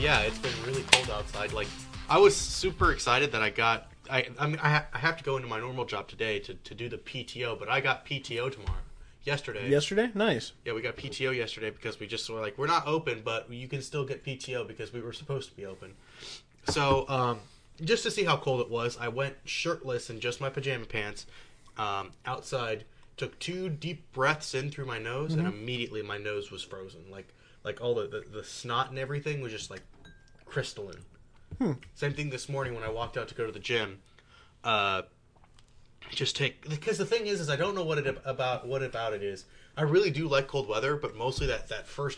Yeah, it's been really cold outside. Like, I was super excited that I have to go into my normal job today to do the PTO, but I got PTO tomorrow. Yesterday. Yesterday? Nice. Yeah, we got PTO yesterday because we just were like, we're not open, but you can still get PTO because we were supposed to be open. So, just to see how cold it was, I went shirtless in just my pajama pants outside, took 2 deep breaths in through my nose, and immediately my nose was frozen. Like all the snot and everything was just like crystalline. Same thing this morning when I walked out to go to the gym. Because the thing is I don't know what about it is. I really do like cold weather, but mostly that first.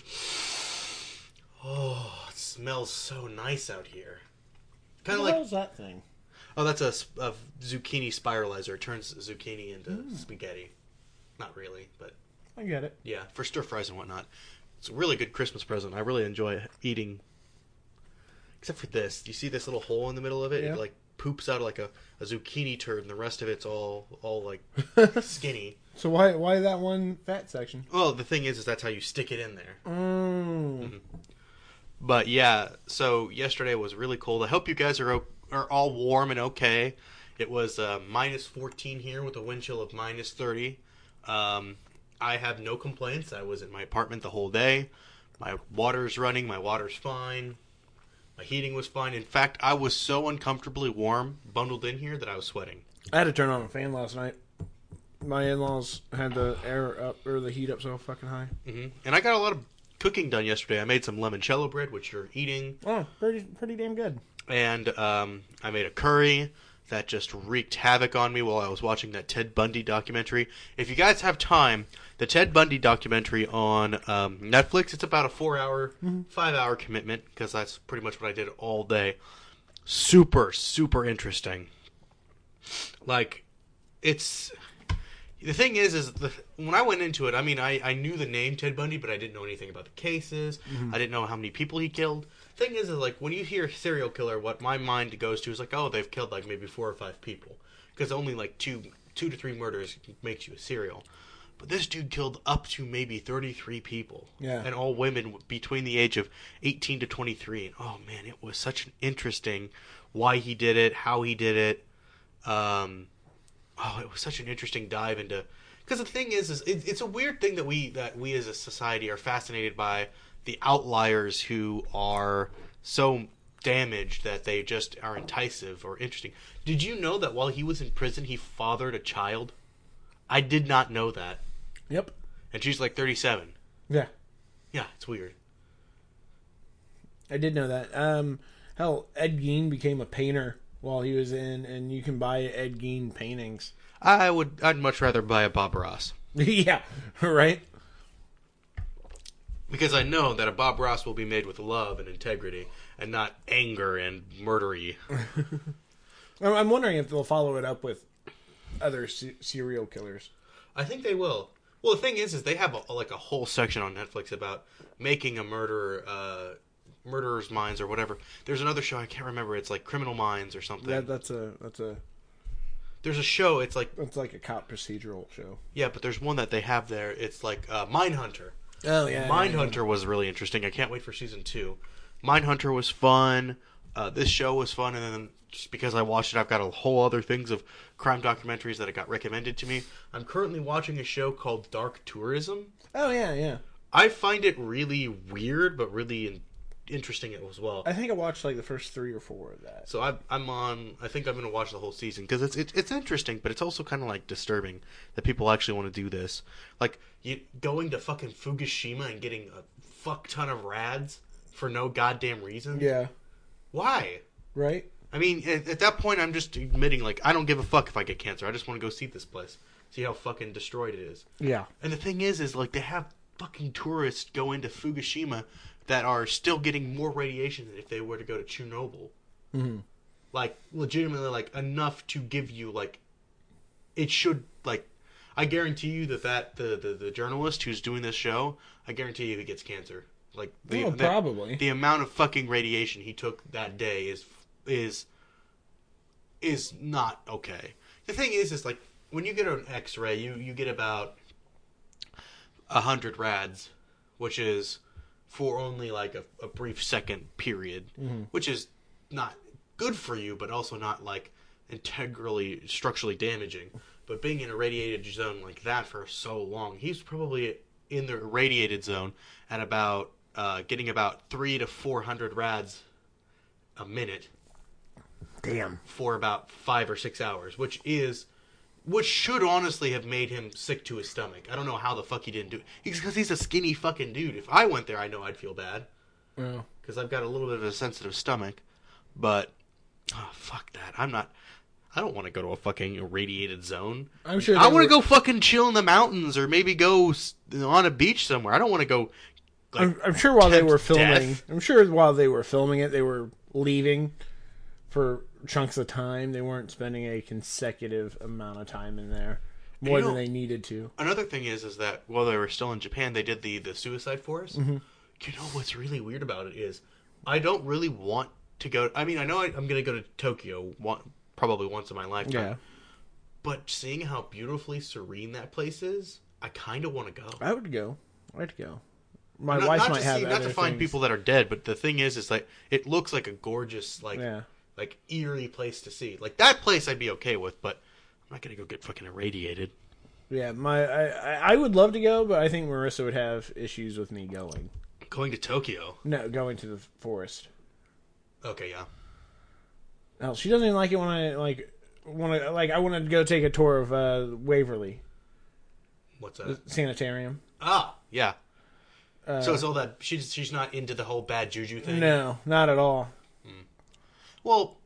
Oh, it smells so nice out here. Kind of like. How's that thing? Oh, that's a zucchini spiralizer. It turns zucchini into spaghetti. Not really, but I get it. yeah, for stir fries and whatnot. It's a really good Christmas present. I really enjoy eating. Except for this. Do you see this little hole in the middle of it? Yeah. It like poops out like a zucchini turd, and the rest of it's all like skinny. So why that one fat section? Well, the thing is that's how you stick it in there. Mm. But yeah, so yesterday was really cold. I hope you guys are all warm and okay. It was minus 14 here with a wind chill of minus 30. I have no complaints. I was in my apartment the whole day. My water's running. My water's fine. My heating was fine. In fact, I was so uncomfortably warm bundled in here that I was sweating. I had to turn on a fan last night. My in-laws had the the heat up so fucking high. Mm-hmm. And I got a lot of cooking done yesterday. I made some limoncello bread, which you're eating. Oh, pretty damn good. And I made a curry that just wreaked havoc on me while I was watching that Ted Bundy documentary. If you guys have time, the Ted Bundy documentary on Netflix, it's about a 5-hour commitment, because that's pretty much what I did all day. Super, super interesting. Like, it's... The thing is when I went into it, I mean, I knew the name Ted Bundy, but I didn't know anything about the cases. I didn't know how many people he killed. Thing is like, when you hear serial killer, what my mind goes to is like, oh, they've killed like maybe 4 or 5 people, because only like 2 to 3 murders makes you a serial. But this dude killed up to maybe 33 people. Yeah. And all women between the age of 18 to 23. And oh man, it was such an interesting why he did it, how he did it. It was such an interesting dive into, because the thing is it's a weird thing that we as a society are fascinated by the outliers who are so damaged that they just are enticing or interesting. Did you know that while he was in prison, he fathered a child? I did not know that. Yep. And she's like 37. Yeah. Yeah, it's weird. I did know that. Hell, Ed Gein became a painter while he was in, and you can buy Ed Gein paintings. I'd much rather buy a Bob Ross. Yeah, right? Because I know that a Bob Ross will be made with love and integrity, and not anger and murdery. I'm wondering if they'll follow it up with other serial killers. I think they will. Well, the thing is they have a whole section on Netflix about making a murderer's minds or whatever. There's another show, I can't remember. It's like Criminal Minds or something. That's a. There's a show. It's like a cop procedural show. Yeah, but there's one that they have there. It's like Mindhunter. Oh yeah. Mindhunter was really interesting. I can't wait for season 2. Mindhunter was fun. This show was fun, and then just because I watched it, I've got a whole other things of crime documentaries that got recommended to me. I'm currently watching a show called Dark Tourism. Oh yeah. I find it really weird, but really interesting as well. I think I watched like the first 3 or 4 of that. So I'm on. I think I'm going to watch the whole season because it's interesting, but it's also kind of like disturbing that people actually want to do this. Like going to fucking Fukushima and getting a fuck ton of rads for no goddamn reason. Yeah. Why? Right. I mean, at that point, I'm just admitting like I don't give a fuck if I get cancer. I just want to go see this place, see how fucking destroyed it is. Yeah. And the thing is like they have fucking tourists go into Fukushima that are still getting more radiation than if they were to go to Chernobyl. Mm-hmm. Like, legitimately, like, enough to give you, like, it should, like, I guarantee you that the journalist who's doing this show, I guarantee you he gets cancer. Like, probably. The amount of fucking radiation he took that day is not okay. The thing is like, when you get an X-ray, you get about 100 rads, which is for only like a brief second period, which is not good for you, but also not like integrally structurally damaging. But being in a radiated zone like that for so long, he's probably in the irradiated zone at about getting about 300 to 400 rads a minute. Damn. For about 5 or 6 hours, which should honestly have made him sick to his stomach. I don't know how the fuck he didn't do it. Because he's a skinny fucking dude. If I went there, I know I'd feel bad. Because I've got a little bit of a sensitive stomach. But, fuck that. I don't want to go to a fucking irradiated zone. I'm sure I want to go fucking chill in the mountains or maybe go on a beach somewhere. I don't want to go. Like, I'm sure while they were filming, death. I'm sure while they were filming it, they were leaving for chunks of time. They weren't spending a consecutive amount of time in there more than they needed to. Another thing is that while they were still in Japan, they did the suicide forest. You know what's really weird about it is I don't really want to go. I mean, I know I'm going to go to Tokyo probably once in my lifetime. Yeah. But seeing how beautifully serene that place is, I kind of want to go. I'd go. My wife might have not to find people that are dead, but the thing is like it looks like a gorgeous like eerie place to see. Like that place I'd be okay with, but I'm not gonna go get fucking irradiated. Yeah, I would love to go, but I think Marissa would have issues with me going. Going to Tokyo? No, going to the forest. Okay, yeah. No, she doesn't even like it when I I want to go take a tour of Waverly. What's that? The sanitarium. Ah, yeah. So it's all that she's not into the whole bad juju thing. No, not at all. Well,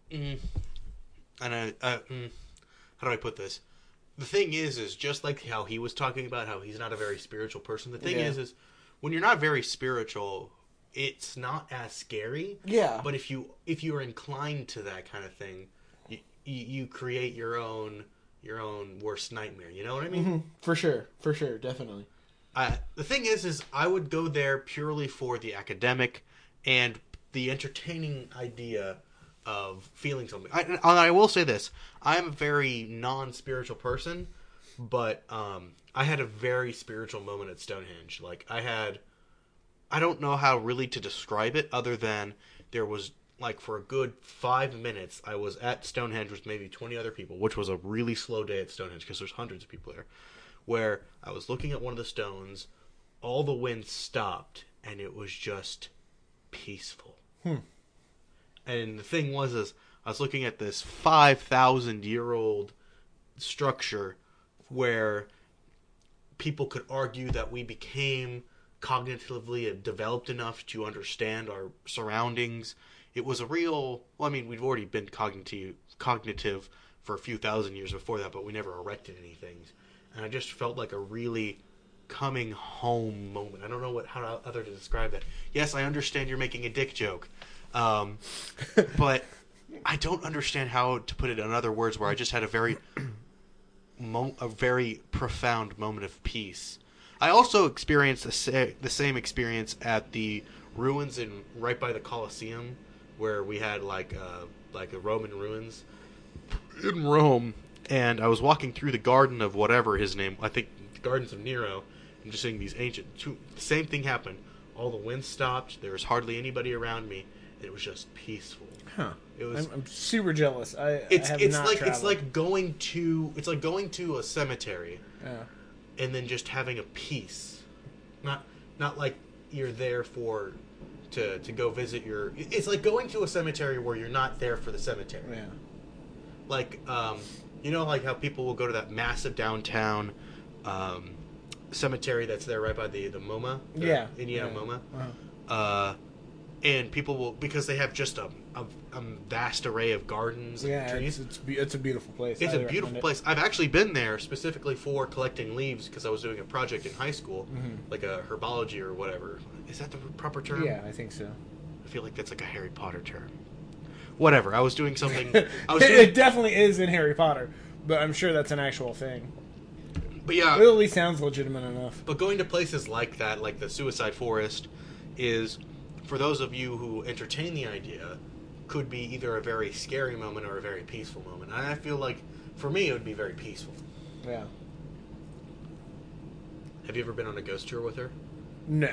how do I put this? The thing is just like how he was talking about how he's not a very spiritual person. The thing is when you're not very spiritual, it's not as scary. Yeah. But if you are inclined to that kind of thing, you create your own worst nightmare. You know what I mean? Mm-hmm. For sure, definitely. The thing is I would go there purely for the academic and the entertaining idea of feeling something. I will say this: I'm a very non-spiritual person, but I had a very spiritual moment at Stonehenge. Like I don't know how really to describe it, other than there was like for a good 5 minutes I was at Stonehenge with maybe 20 other people, which was a really slow day at Stonehenge because there's hundreds of people there. Where I was looking at one of the stones, all the wind stopped, and it was just peaceful. And the thing was, I was looking at this 5,000-year-old structure where people could argue that we became cognitively developed enough to understand our surroundings. It was a real... Well, I mean, we've already been cognitive for a few thousand years before that, but we never erected anything. And I just felt like a really coming home moment. I don't know how other to describe that. Yes, I understand you're making a dick joke. But I don't understand how to put it in other words where I just had a very profound moment of peace. I also experienced the same experience at the ruins right by the Colosseum, where we had like a Roman ruins in Rome. And I was walking through the garden of whatever his name, I think the Gardens of Nero, and just seeing these the same thing happened. All the wind stopped, there was hardly anybody around me, and it was just peaceful. Huh. It was. I'm super jealous. It's like going to a cemetery, and then just having a peace. Not like you're there to go visit your. It's like going to a cemetery where you're not there for the cemetery. Yeah. Like you know, like how people will go to that massive downtown cemetery that's there right by the MoMA, Indiana MoMA. Uh-huh. And people will, because they have just a vast array of gardens and trees. It's a beautiful place. It's a beautiful place. I've actually been there specifically for collecting leaves because I was doing a project in high school, like a herbology or whatever. Is that the proper term? Yeah, I think so. I feel like that's like a Harry Potter term. Whatever. I was doing something. It definitely is in Harry Potter, but I'm sure that's an actual thing. But yeah, it at least sounds legitimate enough. But going to places like that, like the Suicide Forest, is, for those of you who entertain the idea, could be either a very scary moment or a very peaceful moment. And I feel like, for me, it would be very peaceful. Yeah. Have you ever been on a ghost tour with her? No.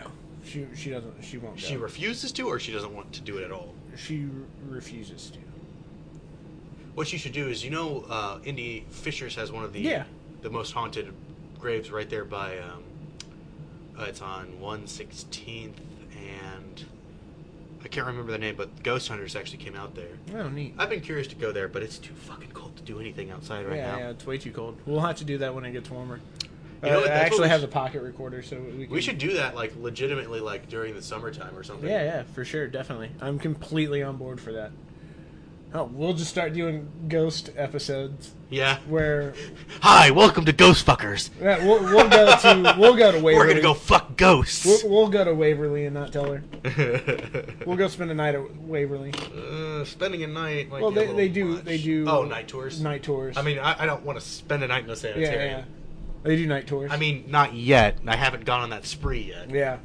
She doesn't. She won't go. She refuses to, or she doesn't want to do it at all? She refuses to. What she should do is, Indy Fishers has one of the most haunted graves right there by. It's on 116th, and I can't remember the name, but Ghost Hunters actually came out there. Oh, neat. I've been curious to go there, but it's too fucking cold to do anything outside right now. Yeah, it's way too cold. We'll have to do that when it gets warmer. You know what, I actually have the pocket recorder, so we should do that, like, legitimately, like, during the summertime or something. Yeah, for sure, definitely. I'm completely on board for that. Oh, we'll just start doing ghost episodes. Yeah. Where hi, welcome to Ghost Fuckers. Yeah, we'll go to Waverly. We're gonna go fuck ghosts. We'll go to Waverly and not tell her. We'll go spend a night at Waverly. Spending a night. Might well, be they do. Oh, night tours. Night tours. I mean, I don't want to spend a night in the sanitarium. Yeah. They do night tours. I mean, not yet. I haven't gone on that spree yet. Yeah.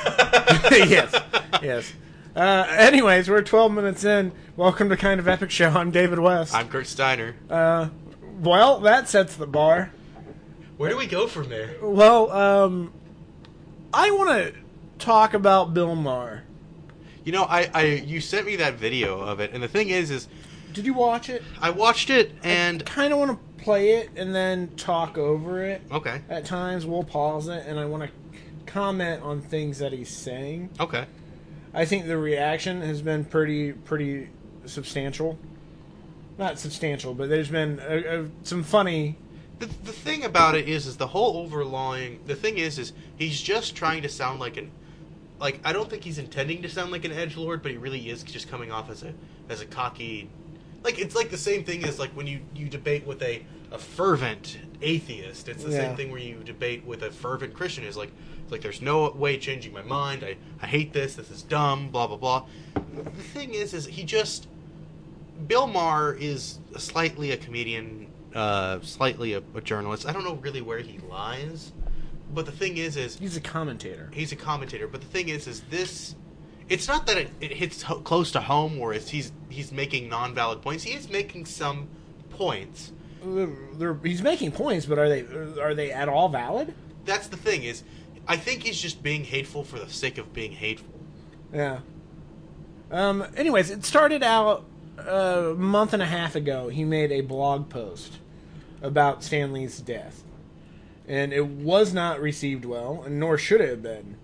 Yes. Anyways, we're 12 minutes in. Welcome to Kind of Epic Show. I'm David West. I'm Kurt Steiner. Well, that sets the bar. Where do we go from there? Well, I want to talk about Bill Maher. You sent me that video of it, and the thing is... Did you watch it? I watched it, and... I kind of want to play it and then talk over it. Okay. At times, we'll pause it, and I want to comment on things that he's saying. Okay. I think the reaction has been pretty substantial. Not substantial, but there's been some funny... The thing about it is the whole overlying... The thing is he's just trying to sound like an... Like, I don't think he's intending to sound like an edgelord, but he really is just coming off as a cocky... Like, it's like the same thing as, like, when you debate with a fervent atheist. It's the same thing where you debate with a fervent Christian. It's like there's no way changing my mind. I hate this. This is dumb. Blah, blah, blah. The thing is he just... Bill Maher is slightly a comedian, slightly a journalist. I don't know really where he lies. But the thing is... He's a commentator. He's a commentator. But the thing is this... It's not that it hits close to home where he's making non-valid points. He is making some points. He's making points, but are they at all valid? That's the thing is... I think he's just being hateful for the sake of being hateful. Yeah. Anyways, it started out a month and a half ago. He made a blog post about Stan Lee's death. And it was not received well, and nor should it have been.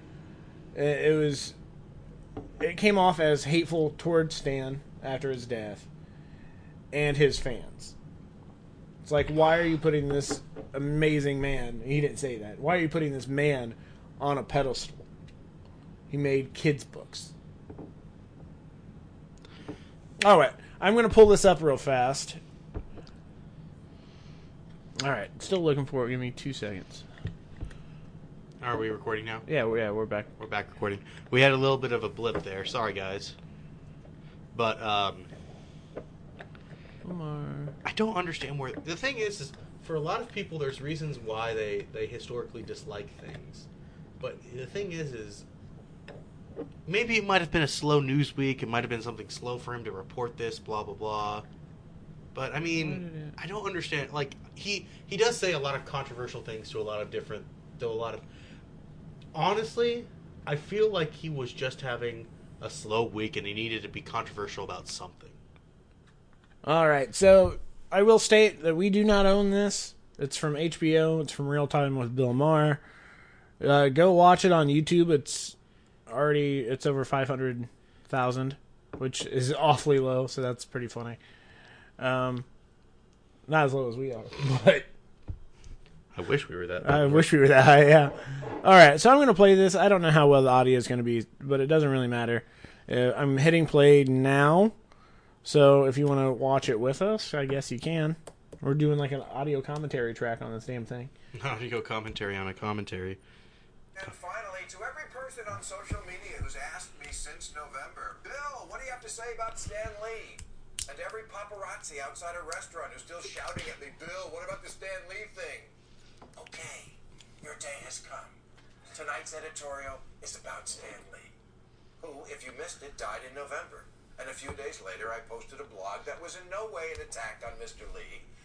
It came off as hateful towards Stan after his death and his fans. It's like, why are you putting this amazing man, he didn't say that, why are you putting this man on a pedestal? He made kids' books. Alright, I'm going to pull this up real fast. Alright, still looking for it. Give me 2 seconds. Are we recording now? Yeah, we're back. We're back recording. We had a little bit of a blip there. Sorry, guys. But, I don't understand where... The thing is for a lot of people, there's reasons why they historically dislike things. But the thing is maybe it might have been a slow news week. It might have been something slow for him to report this, blah, blah, blah. But, I mean, I don't understand. Like, he does say a lot of controversial things to a lot of... Honestly, I feel like he was just having a slow week and he needed to be controversial about something. Alright, so I will state that we do not own this. It's from HBO. It's from Real Time with Bill Maher. Go watch it on YouTube. It's over 500,000, which is awfully low, so that's pretty funny. Not as low as we are, but... I wish we were that. I wish we were that high, yeah. Alright, so I'm going to play this. I don't know how well the audio is going to be, but it doesn't really matter. I'm hitting play now, so if you want to watch it with us, I guess you can. We're doing like an audio commentary track on this damn thing. Audio commentary on a commentary. And finally, to every person on social media who's asked me since November, Bill, what do you have to say about Stan Lee? And every paparazzi outside a restaurant who's still shouting at me, Bill, what about the Stan Lee thing? Okay, your day has come. Tonight's editorial is about Stan Lee, who, if you missed it, died in November. And a few days later, I posted a blog that was in no way an attack on Mr. Lee.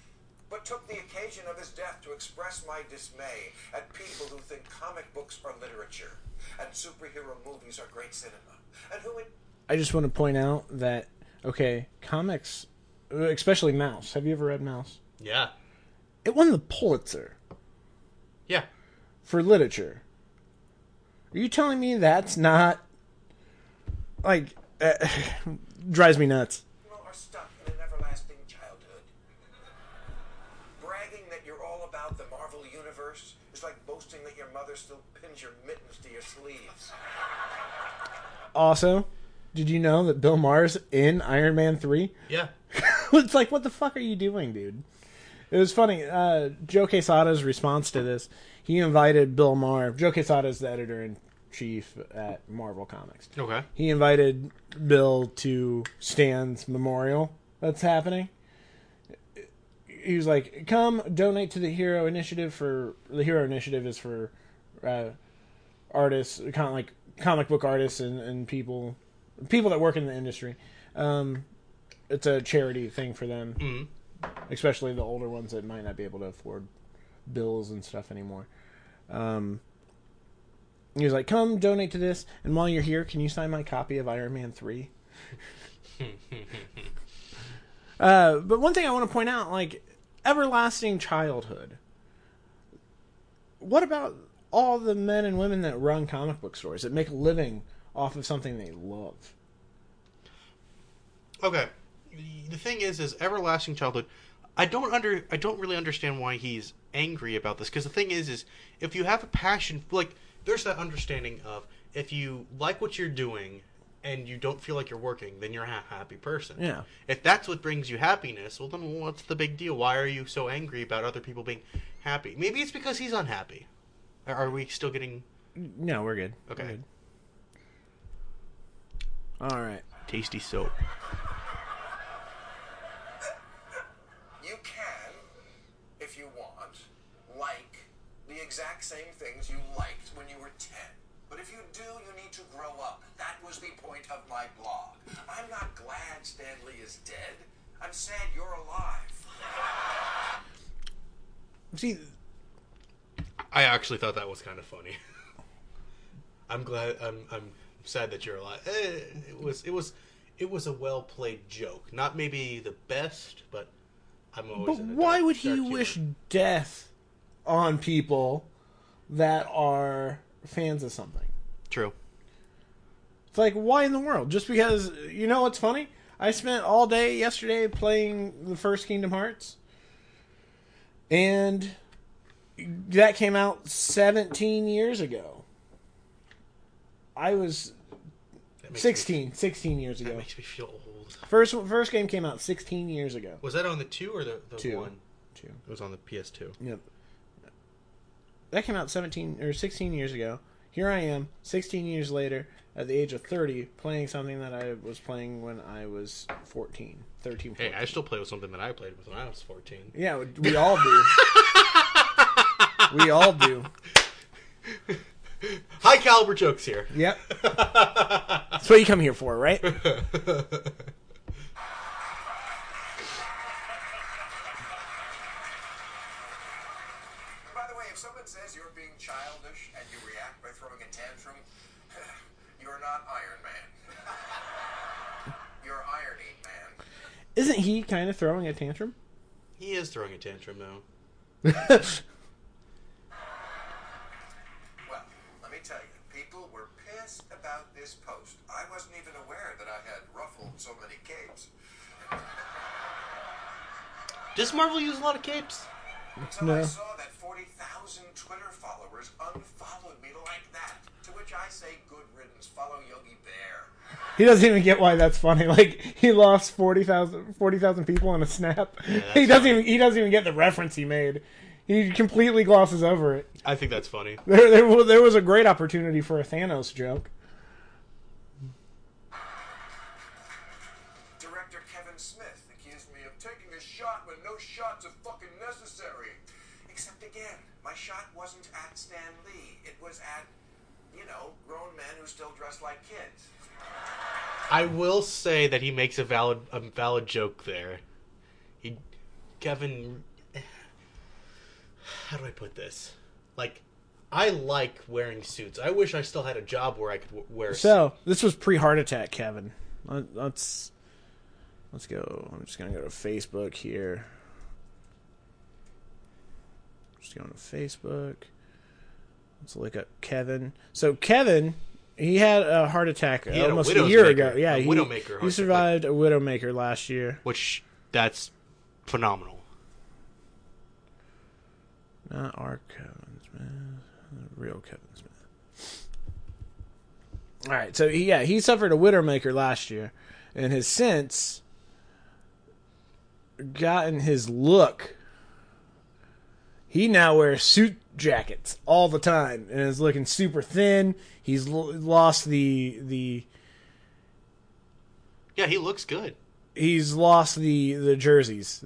but took the occasion of his death to express my dismay at people who think comic books are literature and superhero movies are great cinema, and who I just want to point out that, okay, comics, especially Mouse. Have you ever read Mouse? Yeah. It won the Pulitzer Yeah. for literature. Are you telling me that's not, like, drives me nuts? are stuck in an everlasting childhood? Bragging that you're all about the Marvel Universe is like boasting that your mother still pins your mittens to your sleeves. Also, did you know that Bill Maher's in Iron Man 3? Yeah. It's like, what the fuck are you doing, dude? It was funny. Joe Quesada's response to this, he invited Bill Maher. Joe Quesada is the editor-in-chief at Marvel Comics. Okay. He invited Bill to Stan's memorial that's happening. He was like, come donate to the Hero Initiative. The Hero Initiative is for artists, kind of like comic book artists and people that work in the industry. It's a charity thing for them. Mm-hmm. Especially the older ones that might not be able to afford bills and stuff anymore. He was like, come donate to this, and while you're here, can you sign my copy of Iron Man 3? But one thing I want to point out, like, everlasting childhood. What about all the men and women that run comic book stores, that make a living off of something they love? Okay. The thing is everlasting childhood. I don't really understand why he's angry about this, because the thing is if you have a passion, like, there's that understanding of, if you like what you're doing and you don't feel like you're working, then you're a happy person. Yeah. If that's what brings you happiness, well, then what's the big deal? Why are you so angry about other people being happy? Maybe it's because he's unhappy. Are we still getting... No, we're good. Okay. We're good. All right. Tasty soap. You can, if you want, like the exact same things you liked when you were 10. But if you do, you need to grow up. That was the point of my blog. I'm not glad Stan Lee is dead. I'm sad you're alive. See, I actually thought that was kind of funny. I'm glad. I'm sad that you're alive. It was a well played joke. Not maybe the best, but I'm always. but why would he wish death on people that are fans of something? True. It's like, why in the world? Just because, you know what's funny? I spent all day yesterday playing the first Kingdom Hearts. And that came out 17 years ago. I was 16 years ago. That makes me feel old. First game came out 16 years ago. Was that on the 2 or the 2. 1? 2. It was on the PS2. Yep. That came out 17 or 16 years ago. Here I am, 16 years later, at the age of 30, playing something that I was playing when I was 13, 14. Hey, I still play with something that I played with when I was 14. Yeah, we all do. We all do. High caliber jokes here. Yep. That's what you come here for, right? By the way, if someone says you're being childish and you react by throwing a tantrum, you're not Iron Man. You're Iron Eat Man. Isn't he kind of throwing a tantrum? He is throwing a tantrum, though. Well, let me tell you, people were pissed about this post. I wasn't even aware that I had ruffled so many capes. Does Marvel use a lot of capes? Until No. I saw that 40,000 Twitter followers unfollowed me like that. To which I say, good riddance, follow Yogi Bear. He doesn't even get why that's funny. Like, he lost 40,000 people in a snap. Yeah, he that's doesn't even get the reference he made. He completely glosses over it. I think that's funny. There was a great opportunity for a Thanos joke. Director Kevin Smith accused me of taking a shot when no shots are fucking necessary. Except again, my shot wasn't at Stan Lee. It was at, grown men who still dress like kids. I will say that he makes a valid joke there. Kevin how do I put this? Like, I like wearing suits. I wish I still had a job where I could wear a suit. So, this was pre-heart attack, Kevin. Let's go. I'm just going to go to Facebook here. Just going to Facebook. Let's look up Kevin. So, Kevin, he had a heart attack almost a year ago. Yeah, he survived a Widowmaker last year. Which, that's phenomenal. Not our Kevin Smith. The real Kevin Smith. All right, so he suffered a Widowmaker last year, and has since gotten his look. He now wears suit jackets all the time and is looking super thin. He's lost the. Yeah, he looks good. He's lost the jerseys.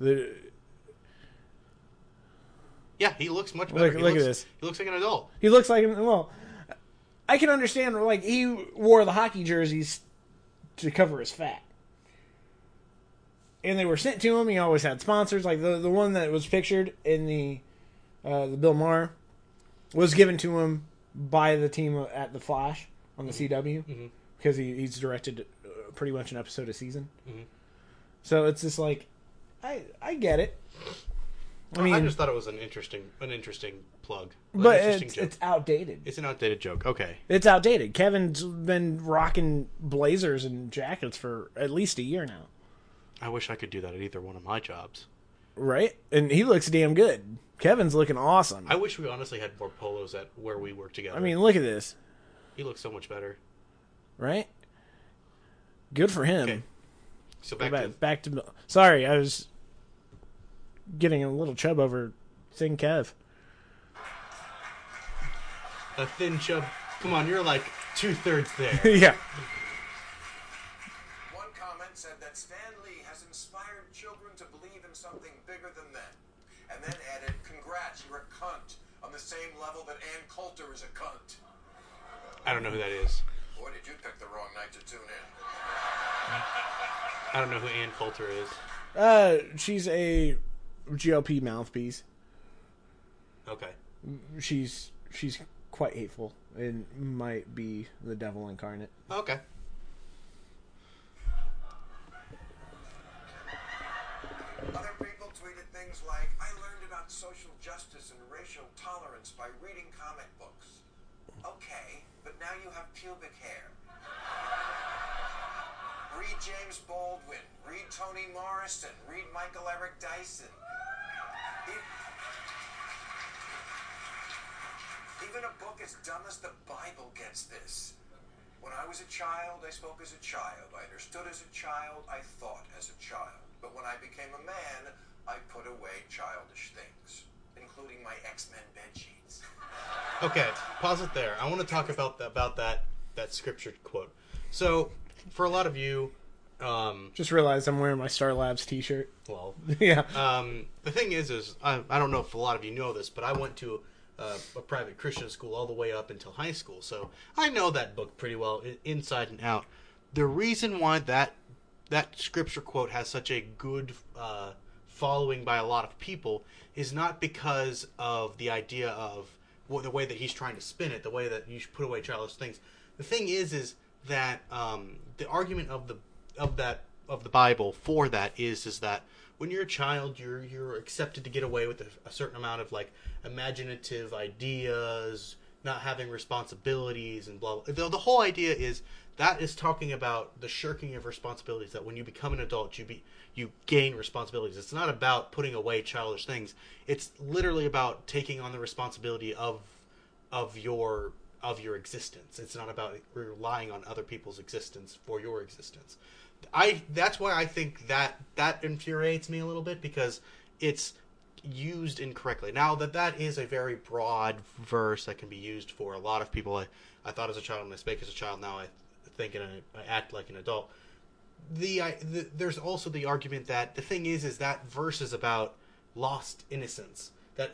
Yeah, he looks much better. Look at this. He looks like an adult. He looks like I can understand. Like, he wore the hockey jerseys to cover his fat, and they were sent to him. He always had sponsors. Like the one that was pictured in the Bill Maher was given to him by the team at the Flash on the CW, because he's directed pretty much an episode a season. So it's just like, I get it. I mean, I just thought it was an interesting plug. But it's outdated. It's an outdated joke. Okay. It's outdated. Kevin's been rocking blazers and jackets for at least a year now. I wish I could do that at either one of my jobs. Right? And he looks damn good. Kevin's looking awesome. I wish we honestly had more polos at where we work together. I mean, look at this. He looks so much better. Right? Good for him. Okay. So back to sorry, I was getting a little chub over Thin Kev. A thin chub. Come on, you're like 2/3 there. Yeah. One comment said that Stan Lee has inspired children to believe in something bigger than them. And then added, congrats, you're a cunt. On the same level that Ann Coulter is a cunt. I don't know who that is. Boy, did you pick the wrong night to tune in. I don't know who Ann Coulter is. She's a GOP mouthpiece. Okay. She's quite hateful and might be the devil incarnate. Okay. Other people tweeted things like, I learned about social justice and racial tolerance by reading comic books. Okay, but now you have pubic hair. Read James Baldwin. Read Toni Morrison. Read Michael Eric Dyson. Even a book as dumb as the Bible gets this. When I was a child, I spoke as a child. I understood as a child. I thought as a child. But when I became a man, I put away childish things, including my X-Men bedsheets. Okay, pause it there. I want to talk about that scripture quote. So, for a lot of you, just realized I'm wearing my Star Labs t-shirt. Well, yeah. The thing is I don't know if a lot of you know this, but I went to a private Christian school all the way up until high school, so I know that book pretty well inside and out. The reason why that scripture quote has such a good following by a lot of people is not because of the idea of the way that he's trying to spin it, the way that you should put away childish things. The thing is that the argument of the Bible for that is that when you're a child, you're accepted to get away with a certain amount of like imaginative ideas, not having responsibilities, and blah blah. The whole idea is that is talking about the shirking of responsibilities. That when you become an adult, you gain responsibilities. It's not about putting away childish things. It's literally about taking on the responsibility of your existence. It's not about relying on other people's existence for your existence. That's why I think that infuriates me a little bit, because it's used incorrectly. Now that is a very broad verse that can be used for a lot of people. I thought as a child and I spake as a child. Now I think and I act like an adult. There's also the argument that the thing is that verse is about lost innocence. That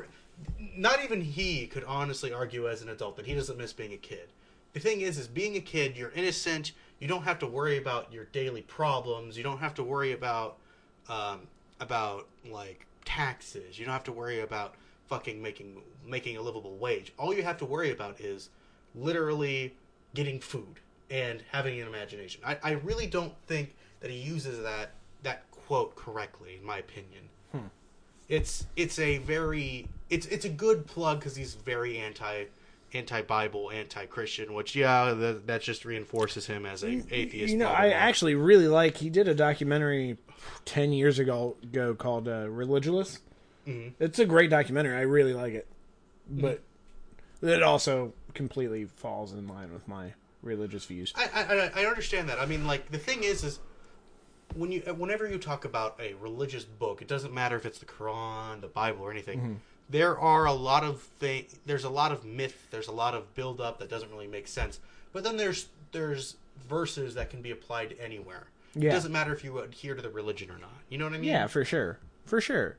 not even he could honestly argue as an adult that he doesn't miss being a kid. The thing is being a kid, you're innocent. You don't have to worry about your daily problems. You don't have to worry about like taxes. You don't have to worry about fucking making a livable wage. All you have to worry about is literally getting food and having an imagination. I really don't think that he uses that quote correctly, in my opinion. It's a good plug because he's very anti-Bible, anti-Christian, which that just reinforces him as a atheist. You know, I actually really like. He did a documentary 10 years ago called "Religious." Mm-hmm. It's a great documentary. I really like it, but it also completely falls in line with my religious views. I understand that. I mean, like, the thing is whenever you talk about a religious book, it doesn't matter if it's the Quran, the Bible, or anything. Mm-hmm. There's a lot of myth, there's a lot of build up that doesn't really make sense. But then there's verses that can be applied anywhere. Yeah. It doesn't matter if you adhere to the religion or not. You know what I mean? Yeah, for sure. For sure.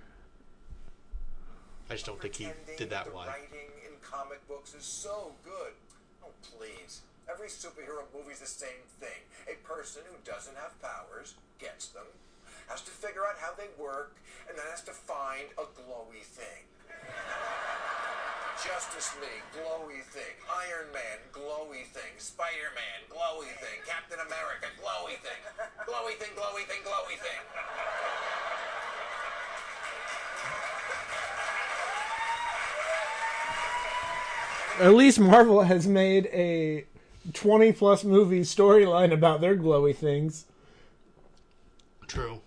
I just don't think he did that well. Writing in comic books is so good. Oh, please. Every superhero movie's the same thing. A person who doesn't have powers gets them, has to figure out how they work, and then has to find a glowy thing. Justice League, glowy thing. Iron Man, glowy thing. Spider-Man, glowy thing. Captain America, glowy thing. Glowy thing, glowy thing, glowy thing. At least Marvel has made a 20-plus movie storyline about their glowy things. True.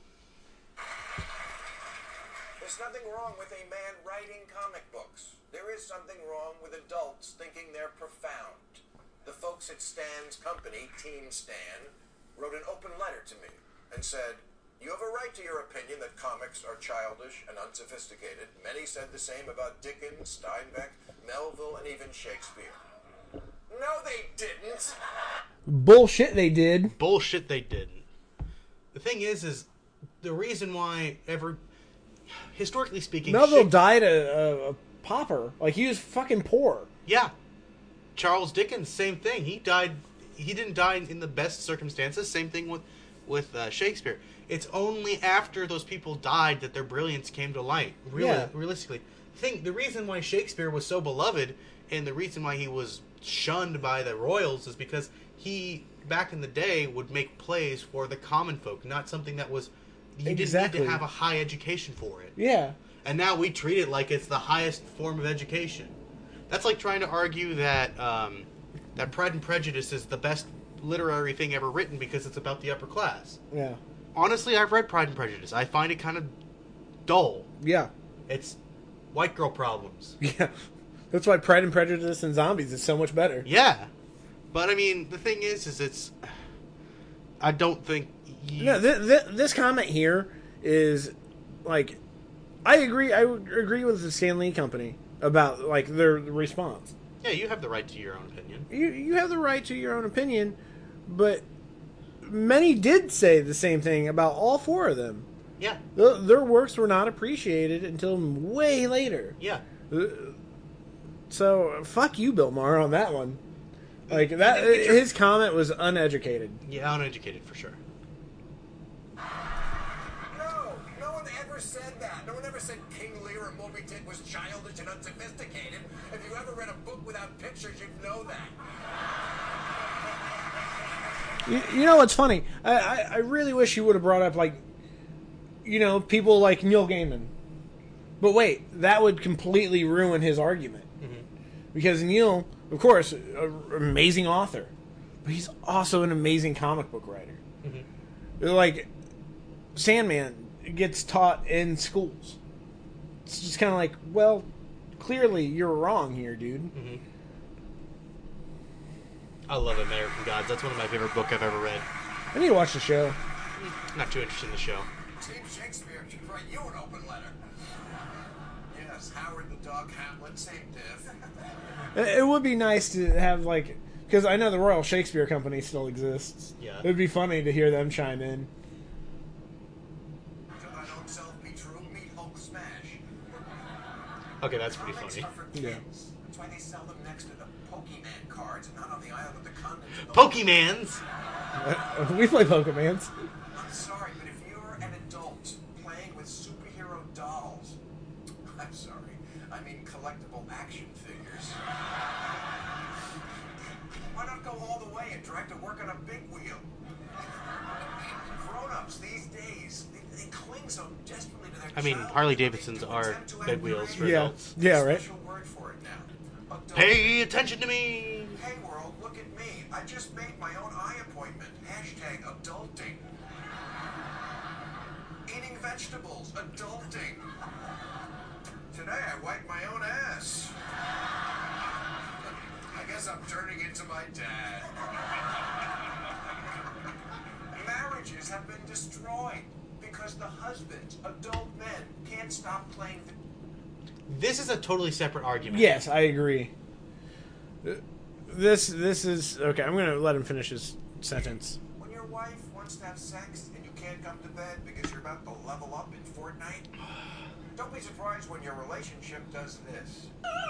There's nothing wrong with a man writing comic books. There is something wrong with adults thinking they're profound. The folks at Stan's company, Team Stan, wrote an open letter to me and said, "You have a right to your opinion that comics are childish and unsophisticated. Many said the same about Dickens, Steinbeck, Melville, and even Shakespeare." No, they didn't. Bullshit, they did. Bullshit, they didn't. The thing is the reason why historically speaking, Melville died a pauper. Like, he was fucking poor. Yeah. Charles Dickens, same thing. He didn't die in the best circumstances. Same thing with Shakespeare. It's only after those people died that their brilliance came to light. Realistically. The reason why Shakespeare was so beloved and the reason why he was shunned by the royals is because he, back in the day, would make plays for the common folk, not something that was... You didn't need to have a high education for it. Yeah. And now we treat it like it's the highest form of education. That's like trying to argue that that Pride and Prejudice is the best literary thing ever written because it's about the upper class. Yeah. Honestly, I've read Pride and Prejudice. I find it kind of dull. Yeah. It's white girl problems. Yeah. That's why Pride and Prejudice and Zombies is so much better. Yeah. But, I mean, the thing is it's... I don't think... No, this comment here is, like... I would agree with the Stan Lee Company about, like, their response. Yeah, you have the right to your own opinion. You have the right to your own opinion, but many did say the same thing about all four of them. Yeah. Their works were not appreciated until way later. Yeah. So, fuck you, Bill Maher, on that one. Like, his comment was uneducated. Yeah, uneducated, for sure. No one ever said that. No one ever said King Lear or Moby Dick was childish and unsophisticated. If you ever read a book without pictures, you'd know that. You know what's funny? I really wish you would have brought up, like, you know, people like Neil Gaiman. But wait, that would completely ruin his argument. Mm-hmm. Because Neil, of course, an amazing author, but he's also an amazing comic book writer. Mm-hmm. Like, Sandman gets taught in schools. It's just kind of like, well, clearly you're wrong here, dude. Mm-hmm. I love American Gods. That's one of my favorite books I've ever read. I need to watch the show. Not too interested in the show. Steve Shakespeare should write you an open letter. Yes, Howard the Dog Hamlet, same diff. It would be nice to have, like... Because I know the Royal Shakespeare Company still exists. Yeah. It would be funny to hear them chime in. To thine own self be true, meet Hulk smash. Okay, that's pretty funny. Yeah. That's why they sell them next to the Pokemon cards and not on the island of the continent. Pokemans! We play Pokemans. I'm sorry, but if you're an adult playing with superhero dolls, I'm sorry, collectible action figures. Why not go all the way and try to work on a big wheel? Grown-ups these days, they cling so desperately to their Harley Davidsons are big wheels for adults. Yeah, right. Special word for it now. Pay attention to me! Hey world, look at me. I just made my own eye appointment. Hashtag adulting. Eating vegetables, adulting. Today I wiped my own ass. I guess I'm turning into my dad. Marriages have been destroyed because the husbands, adult men, can't stop playing the... This is a totally separate argument. Yes, I agree. This is okay. I'm gonna let him finish his sentence. When your wife wants to have sex and you can't come to bed because you're about to level up in Fortnite, don't be surprised when your relationship does this.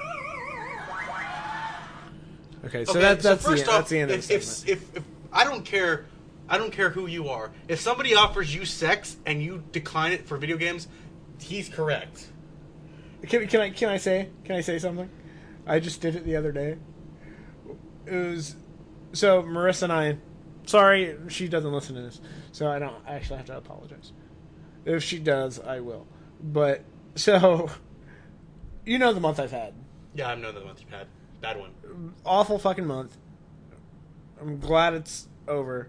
Okay, so that's the end of the segment. If I don't care who you are. If somebody offers you sex and you decline it for video games, he's correct. Can I say something? I just did it the other day. It was so Marissa and I. Sorry, she doesn't listen to this, so I don't actually have to apologize. If she does, I will. But so, you know the month I've had. Yeah, I know the month you've had. Bad one. Awful fucking month. I'm glad it's over.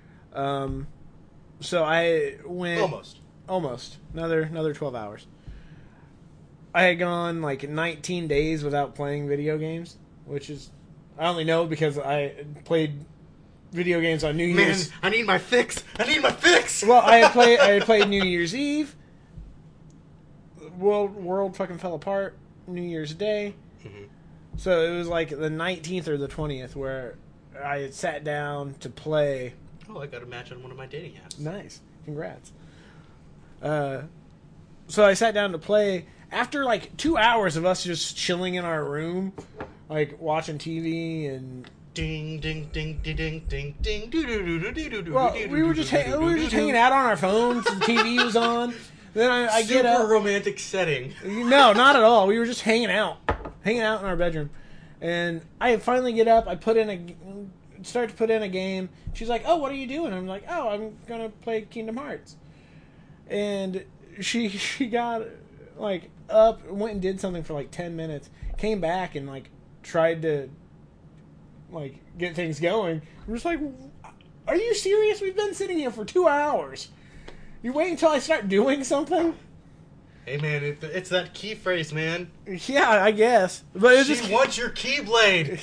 So I went almost another 12 hours. I had gone like 19 days without playing video games, which is I only know because I played video games on New Year's. Man, I need my fix. Well, I had played New Year's Eve. World fucking fell apart. New Year's Day. Mm-hmm. So it was like the 19th or the 20th where I had sat down to play. Oh, I got a match on one of my dating apps. Nice. Congrats. So I sat down to play. After like 2 hours of us just chilling in our room, like watching TV and ding ding ding ding ding ding ding doo doo doo doo doo. Well, we were just hanging out on our phones. The TV was on. Then I get up. Super romantic setting. No, not at all. We were just hanging out in our bedroom, and I finally get up. I start to put in a game. She's like, "Oh, what are you doing?" I'm like, "Oh, I'm gonna play Kingdom Hearts," and she got like up, went and did something for like 10 minutes, came back and like tried to like get things going. I'm just like, are you serious? We've been sitting here for 2 hours. You wait until I start doing something? Hey man, it's that key phrase, man. Yeah, I guess. But it's she wants your keyblade.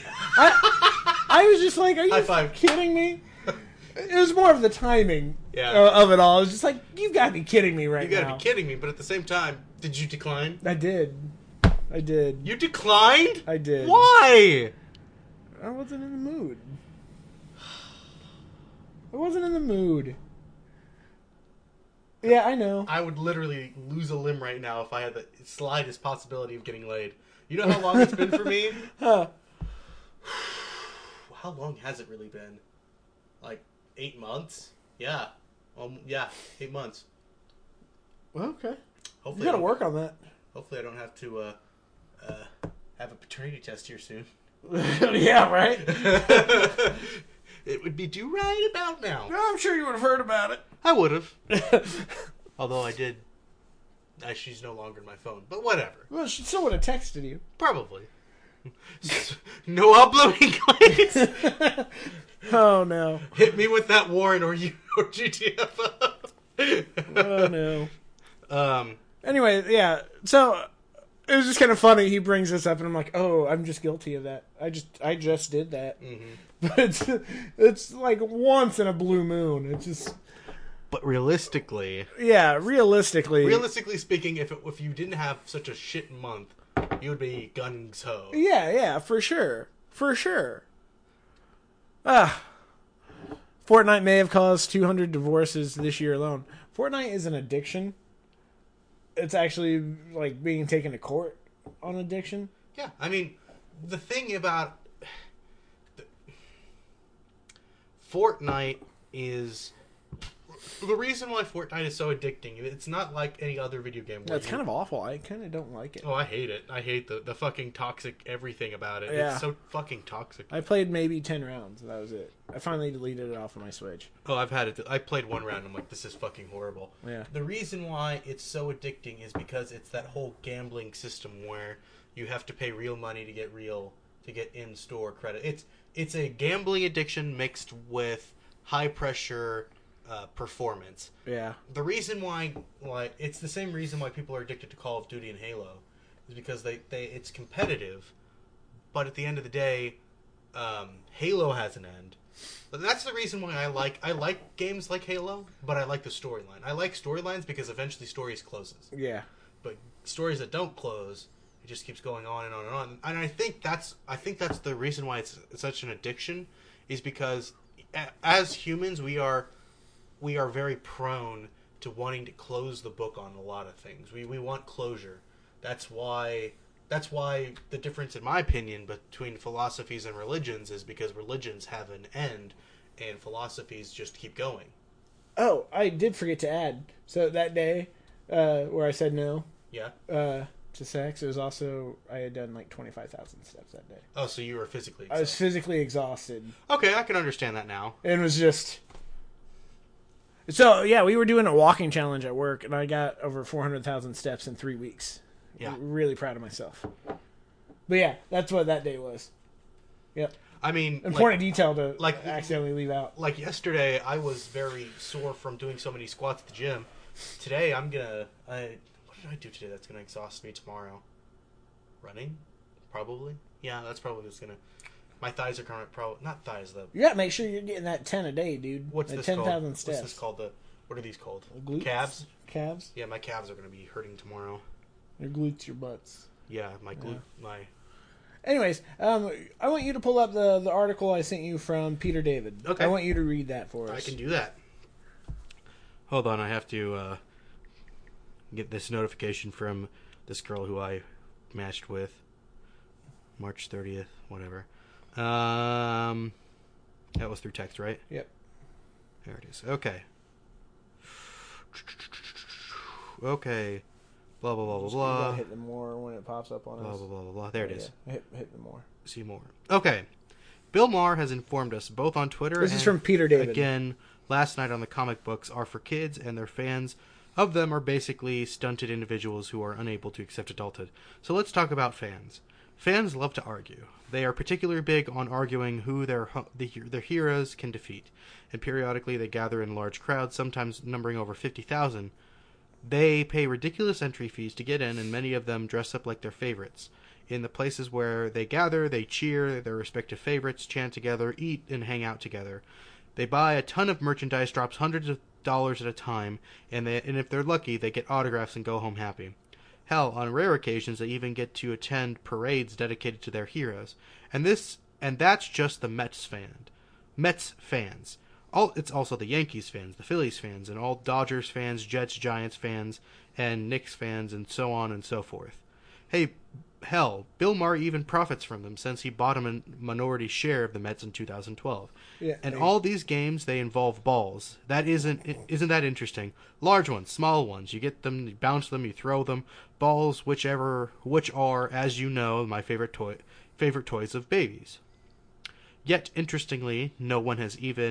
I was just like, are you kidding me? It was more of the timing of it all. It was just like, you've got to be kidding me right now. You got to be kidding me, but at the same time, did you decline? I did. You declined? I did. Why? I wasn't in the mood. I wasn't in the mood. Yeah, I know. I would literally lose a limb right now if I had the slightest possibility of getting laid. You know how long it's been for me? Huh. How long has it really been? Like 8 months? Yeah. 8 months. Well, okay. Hopefully you got to work on that. Hopefully I don't have to have a paternity test here soon. Yeah, right? It would be due right about now. I'm sure you would have heard about it. I would have. Although I did. She's no longer in my phone. But whatever. Well, she still would have texted you. Probably. No uploading, please. Oh, no. Hit me with that warrant or GTFO. Oh, no. Anyway, yeah. So, it was just kind of funny. He brings this up, and I'm like, oh, I'm just guilty of that. I just did that. Mm-hmm. But it's like once in a blue moon. It's just... But realistically... Yeah, realistically... Realistically speaking, if you didn't have such a shit month, you would be gung-ho. Yeah, for sure. For sure. Fortnite may have caused 200 divorces this year alone. Fortnite is an addiction. It's actually like being taken to court on addiction. Yeah, I mean, the thing about Fortnite is The reason why Fortnite is so addicting, it's not like any other video game. It's kind of awful. I kind of don't like it. Oh, I hate it. I hate the fucking toxic everything about it. Yeah. It's so fucking toxic. I played maybe 10 rounds. That was it. I finally deleted it off of my Switch. Oh, I've had it. I played one round. I'm like, this is fucking horrible. Yeah. The reason why it's so addicting is because it's that whole gambling system where you have to pay real money to get in-store credit. It's a gambling addiction mixed with high pressure performance. Yeah. The reason why it's the same reason why people are addicted to Call of Duty and Halo is because it's competitive, but at the end of the day, Halo has an end. But that's the reason why I like games like Halo, but I like the storyline. I like storylines because eventually stories closes. Yeah. But stories that don't close, it just keeps going on and on and on. And I think that's the reason why it's such an addiction, is because as humans we are very prone to wanting to close the book on a lot of things. We want closure. That's why the difference, in my opinion, between philosophies and religions is because religions have an end and philosophies just keep going. Oh, I did forget to add. So that day where I said no Yeah? to sex, it was also, I had done like 25,000 steps that day. Oh, so you were physically I was exhausted. physically exhausted. Okay, I can understand that now. And was just... So, yeah, we were doing a walking challenge at work, and I got over 400,000 steps in 3 weeks. Yeah. Really proud of myself. But yeah, that's what that day was. Yep. I mean, Important detail to like- accidentally leave out. like yesterday, I was very sore from doing so many squats at the gym. Today, what did I do today that's gonna exhaust me tomorrow? Running, probably. Yeah, that's probably what's gonna. My thighs are current. Probably not thighs though. You gotta make sure you're getting that 10 a day, dude. What's that this 10,000 called? steps. What's this called? What are these called? Glutes? Calves. Calves? Yeah, my calves are gonna be hurting tomorrow. Your glutes, your butts. Yeah, my glute, my. Anyways, I want you to pull up the article I sent you from Peter David. Okay. I want you to read that for us. I can do that. Hold on, I have to get this notification from this girl who I matched with. March 30th, whatever. That was through text, right? Yep. There it is. Okay. Okay. Blah, blah, blah, blah, You blah. gotta hit the more when it pops up on Blah, us. blah, blah, blah, blah. There it is. Yeah. Hit the more. See more. Okay. Bill Maher has informed us both on Twitter This is from Peter David. Again, last night on the comic books are for kids, and their fans of them are basically stunted individuals who are unable to accept adulthood. So let's talk about fans. Fans love to argue. They are particularly big on arguing who their heroes can defeat, and periodically they gather in large crowds, sometimes numbering over 50,000. They pay ridiculous entry fees to get in, and many of them dress up like their favorites. In the places where they gather, they cheer their respective favorites, chant together, eat, and hang out together. They buy a ton of merchandise, drops hundreds of dollars at a time, and if they're lucky, they get autographs and go home happy. Hell, on rare occasions, they even get to attend parades dedicated to their heroes. And that's just the Mets fans. It's also the Yankees fans, the Phillies fans, and all Dodgers fans, Jets, Giants fans, and Knicks fans, and so on and so forth. Hey, hell, Bill Maher even profits from them since he bought a minority share of the Mets in 2012. Yeah, and all these games, they involve balls. Isn't that interesting? Large ones, small ones. You get them, you bounce them, you throw them. Balls, which are, as you know, my favorite toys of babies. Yet, interestingly, no one,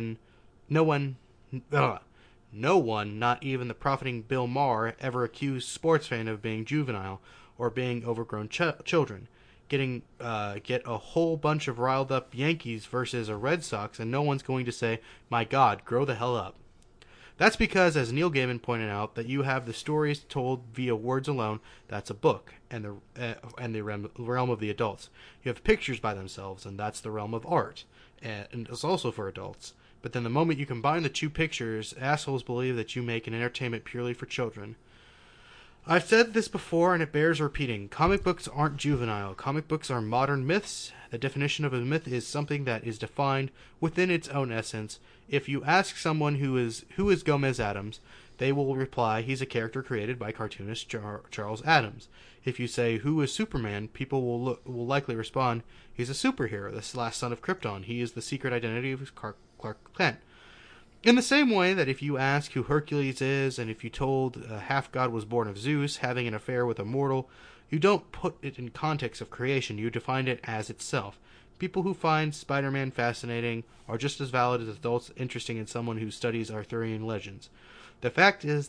not even the profiting Bill Maher, ever accused sports fan of being juvenile or being overgrown children. Get a whole bunch of riled up Yankees versus a Red Sox, and no one's going to say, "My God, grow the hell up." That's because, as Neil Gaiman pointed out, that you have the stories told via words alone. That's a book, and the realm of the adults. You have pictures by themselves, and that's the realm of art, and it's also for adults. But then the moment you combine the two pictures, assholes believe that you make an entertainment purely for children. I've said this before, and it bears repeating. Comic books aren't juvenile. Comic books are modern myths. The definition of a myth is something that is defined within its own essence. If you ask someone who is Gomez Adams, they will reply, he's a character created by cartoonist Charles Adams. If you say, who is Superman, people will likely respond, he's a superhero, the last son of Krypton. He is the secret identity of Clark Kent. In the same way that if you ask who Hercules is, and if you told a half-god was born of Zeus, having an affair with a mortal, you don't put it in context of creation, you define it as itself. People who find Spider-Man fascinating are just as valid as adults interesting in someone who studies Arthurian legends. The fact is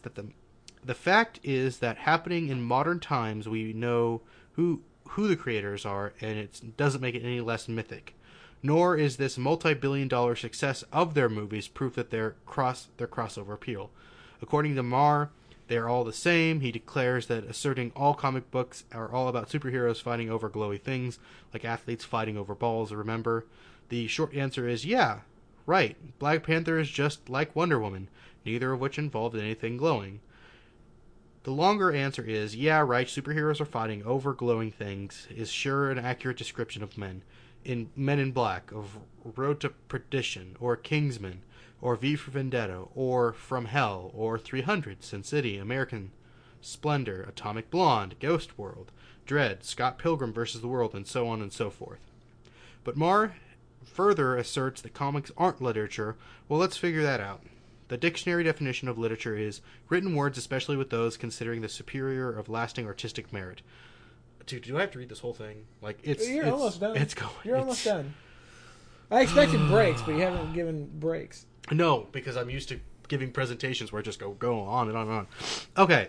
that happening in modern times, we know who the creators are, and it doesn't make it any less mythic. Nor is this multi-billion-dollar success of their movies proof that their crossover appeal. According to Marr, they are all the same. He declares that asserting all comic books are all about superheroes fighting over glowy things, like athletes fighting over balls, remember? The short answer is yeah, right. Black Panther is just like Wonder Woman, neither of which involved anything glowing. The longer answer is yeah, right, superheroes are fighting over glowing things is sure an accurate description of men. In Men in Black, of Road to Perdition, or Kingsman, or V for Vendetta, or From Hell, or 300, Sin City, American Splendor, Atomic Blonde, Ghost World, Dredd, Scott Pilgrim vs. the World, and so on and so forth. But Marr further asserts that comics aren't literature. Well, let's figure that out. The dictionary definition of literature is written words, especially with those considering the superior of lasting artistic merit. Dude, do I have to read this whole thing? You're almost done. It's going. You're almost done. I expected breaks, but you haven't given breaks. No, because I'm used to giving presentations where I just go on and on and on. Okay.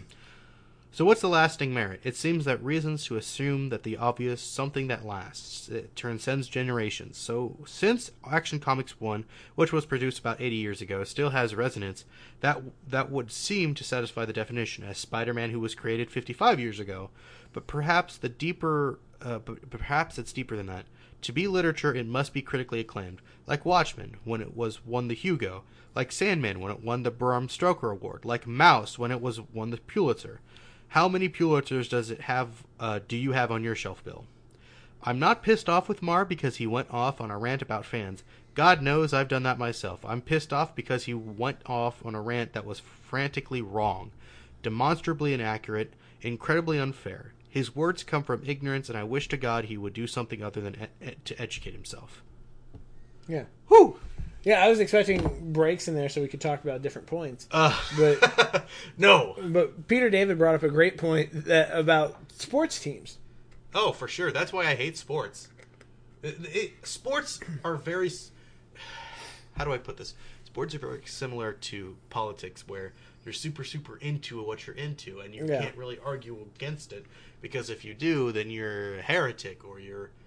So what's the lasting merit? It seems that reasons to assume that the obvious, something that lasts. It transcends generations. So since Action Comics 1, which was produced about 80 years ago, still has resonance, that would seem to satisfy the definition as Spider-Man, who was created 55 years ago. But perhaps it's deeper than that. To be literature, it must be critically acclaimed, like Watchmen when it won the Hugo, like Sandman when it won the Bram Stoker Award, like Mouse when it won the Pulitzer. How many Pulitzers do you have on your shelf, Bill? I'm not pissed off with Marr because he went off on a rant about fans. God knows I've done that myself. I'm pissed off because he went off on a rant that was frantically wrong, demonstrably inaccurate, incredibly unfair. His words come from ignorance, and I wish to God he would do something other than to educate himself. Yeah. Whew! Yeah, I was expecting breaks in there so we could talk about different points. But no. But Peter David brought up a great point about sports teams. Oh, for sure. That's why I hate sports. Sports are very... How do I put this? Sports are very similar to politics, where you're super, super into what you're into, and you can't really argue against it, because if you do, then you're a heretic, or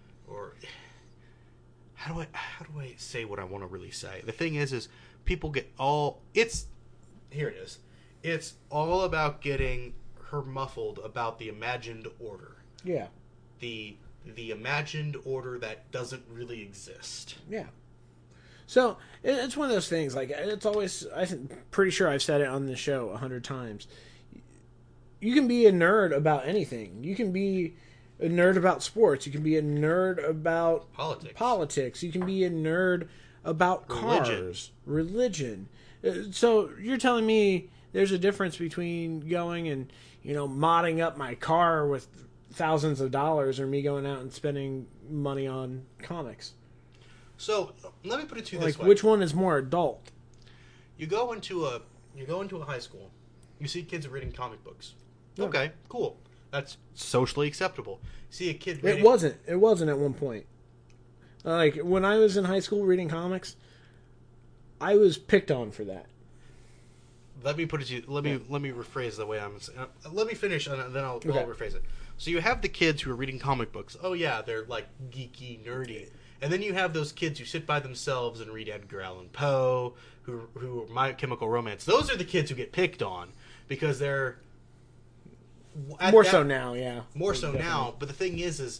how do I say what I want to really say? The thing is people get here it is. It's all about getting her muffled about the imagined order. Yeah. The imagined order that doesn't really exist. Yeah. So it's one of those things. Like, it's always, I'm pretty sure I've said it on the show 100 times. You can be a nerd about anything. You can be a nerd about sports. You can be a nerd about politics. You can be a nerd about cars, religion. So you're telling me there's a difference between going and, modding up my car with thousands of dollars, or me going out and spending money on comics. So let me put it to you this way: which one is more adult? You go into a high school. You see kids reading comic books. Yeah. Okay, cool. That's socially acceptable. See a kid reading... It wasn't at one point. Like, when I was in high school reading comics, I was picked on for that. Let me put it to you. Let me rephrase the way I'm saying. Let me finish, and then I'll rephrase it. So you have the kids who are reading comic books. Oh yeah, they're like geeky, nerdy. And then you have those kids who sit by themselves and read Edgar Allan Poe, who My Chemical Romance. Those are the kids who get picked on because they're more so now. But the thing is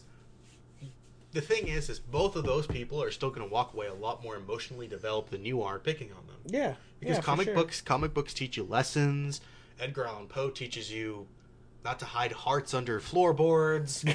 both of those people are still going to walk away a lot more emotionally developed than you are picking on them. Yeah, because comic books teach you lessons. Edgar Allan Poe teaches you not to hide hearts under floorboards.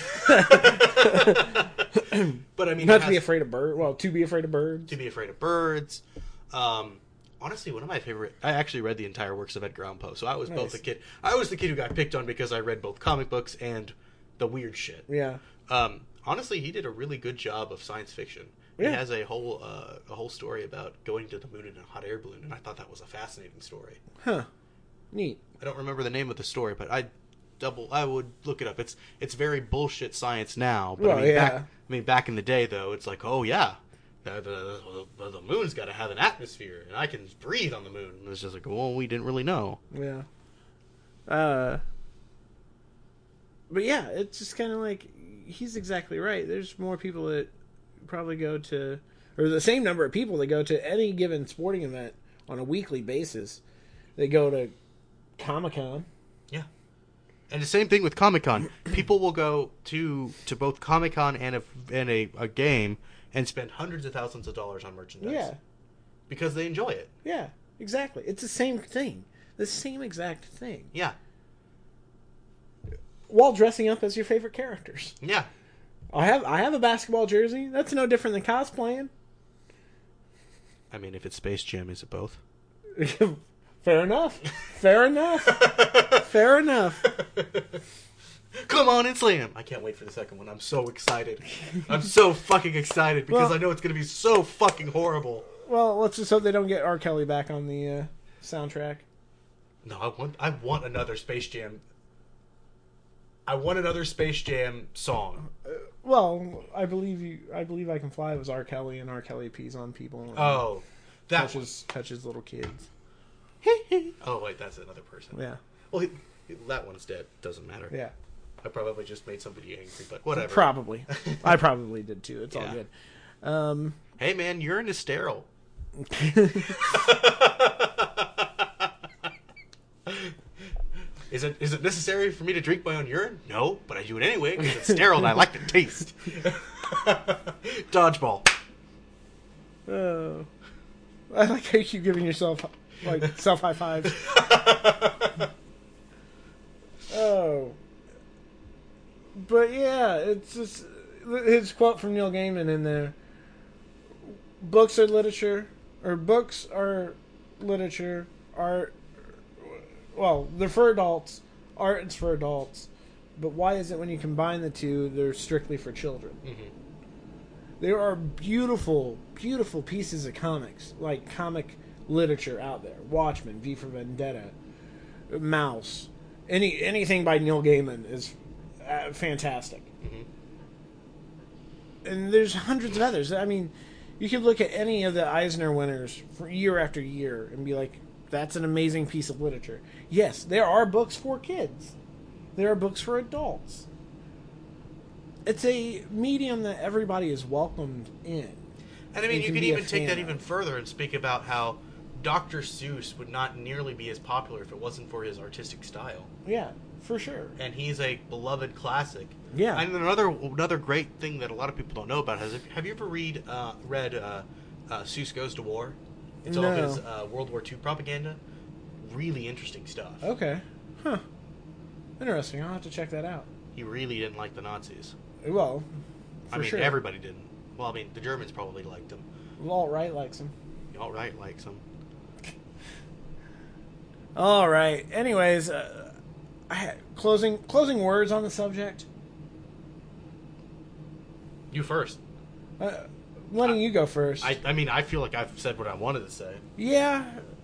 But I mean, not to be afraid of birds. Well, to be afraid of birds. To be afraid of birds. Honestly, one of my favorite... I actually read the entire works of Edgar Allan Poe, so I was both the kid... I was the kid who got picked on because I read both comic books and the weird shit. Yeah. Honestly, he did a really good job of science fiction. He Yeah. has a whole story about going to the moon in a hot air balloon, and I thought that was a fascinating story. Huh. Neat. I don't remember the name of the story, but I would look it up. It's very bullshit science now, but Well, yeah. back in the day though, it's like, oh yeah, the moon's got to have an atmosphere, and I can breathe on the moon. And it's just like, well, we didn't really know. Yeah. But yeah, it's just kind of like, he's exactly right. There's more people that probably go to, or the same number of people that go to any given sporting event on a weekly basis. They go to Comic-Con. Yeah. And the same thing with Comic-Con. People will go to both Comic-Con and a game and spend hundreds of thousands of dollars on merchandise. Yeah. Because they enjoy it. Yeah, exactly. It's the same thing. The same exact thing. Yeah. While dressing up as your favorite characters. Yeah. I have a basketball jersey. That's no different than cosplaying. I mean, if it's Space Jam, is it both? Fair enough. Fair enough. Fair enough. Come on and slam! I can't wait for the second one. I'm so excited. I'm so fucking excited because I know it's going to be so fucking horrible. Well, let's just hope they don't get R. Kelly back on the soundtrack. No, I want another Space Jam. I want another Space Jam song. Well, I believe I Can Fly was R. Kelly, and R. Kelly pees on people. And Oh, that was... touches little kids. Oh wait, that's another person. Yeah. Well, that one's dead. Doesn't matter. Yeah. I probably just made somebody angry, but whatever. Probably. I probably did too. It's all Yeah. good. Hey man, urine is sterile. Is it necessary for me to drink my own urine? No, but I do it anyway because it's sterile and I like the taste. Dodgeball. Oh. I like how you keep giving yourself like self high fives. Oh. But yeah, it's just his quote from Neil Gaiman in there. Books are literature, or books are literature, art. Well, they're for adults. Art is for adults. But why is it when you combine the two, they're strictly for children? Mm-hmm. There are beautiful, beautiful pieces of comics, like comic literature out there. Watchmen, V for Vendetta, Mouse. Anything by Neil Gaiman is fantastic. Mm-hmm. And there's hundreds of others. I mean, you could look at any of the Eisner winners for year after year and be like, that's an amazing piece of literature. Yes, there are books for kids. There are books for adults. It's a medium that everybody is welcomed in. And I mean, you can could be a even take that fan even of. further and speak about how Dr. Seuss would not nearly be as popular if it wasn't for his artistic style. Yeah, for sure. And he's a beloved classic. Yeah. And another great thing that a lot of people don't know about is, have you ever read Seuss Goes to War? It's all of his World War II propaganda. Really interesting stuff. Okay. Huh. Interesting. I'll have to check that out. He really didn't like the Nazis. Well, for I mean, sure. everybody didn't. Well, I mean, the Germans probably liked him. Alt-right likes him. The alt-right likes him. All right. Anyways, closing words on the subject. You first. Letting you go first. I mean, I feel like I've said what I wanted to say. Yeah.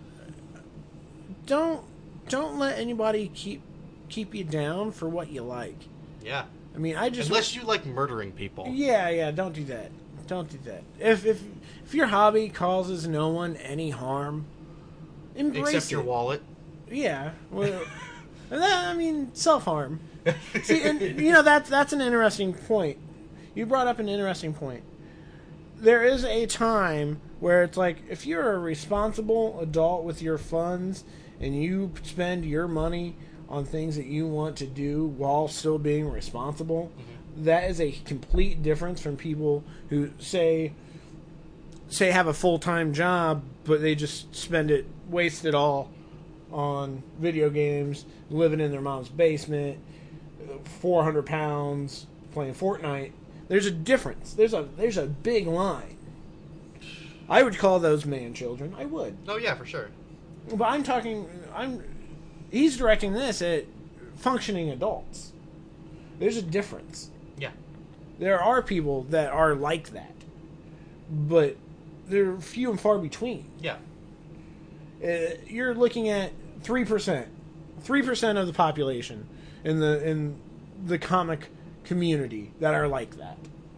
Don't let anybody keep you down for what you like. Yeah. I mean, Unless you like murdering people. Yeah, don't do that. Don't do that. If your hobby causes no one any harm, embrace Except your it. wallet. Yeah. Well, I mean, self-harm. See, and that's an interesting point. You brought up an interesting point. There is a time where it's like, if you're a responsible adult with your funds and you spend your money on things that you want to do while still being responsible, that is a complete difference from people who say have a full-time job, but they just waste it all on video games, living in their mom's basement, 400 pounds, playing Fortnite. There's a difference. There's a big line. I would call those man children. I would. Oh yeah, for sure. But he's directing this at functioning adults. There's a difference. Yeah. There are people that are like that. but they're few and far between. Yeah. You're looking at 3%. 3% of the population in the comic community that are like that.